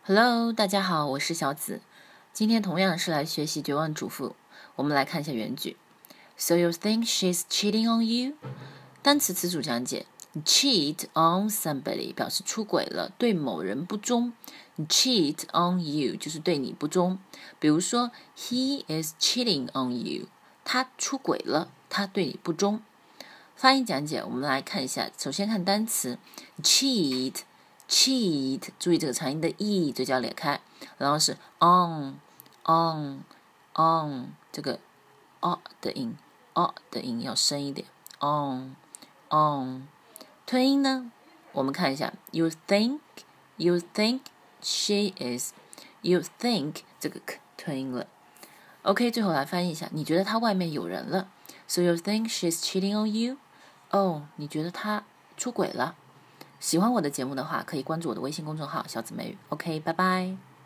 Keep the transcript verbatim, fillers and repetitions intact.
Hello， 大家好，我是小紫。今天同样是来学习绝望主妇。我们来看一下原句。So you think she's cheating on you？ 单词词组讲解 ：cheat on somebody 表示出轨了，对某人不忠。cheat on you 就是对你不忠。比如说 ，He is cheating on you， 他出轨了，他对你不忠。发音讲解，我们来看一下。首先看单词 cheat。cheat， 注意这个长音的 e， 嘴角咧开，然后是 on on on 这个 o 的音 o 的音要深一点 on on 吞音呢，我们看一下 you think you think she is you think 这个 k 吞音了 OK， 最后来翻译一下，你觉得他外面有人了 So you think she's cheating on you？ 哦，你觉得他出轨了。喜欢我的节目的话，可以关注我的微信公众号小紫美语。OK， 拜拜。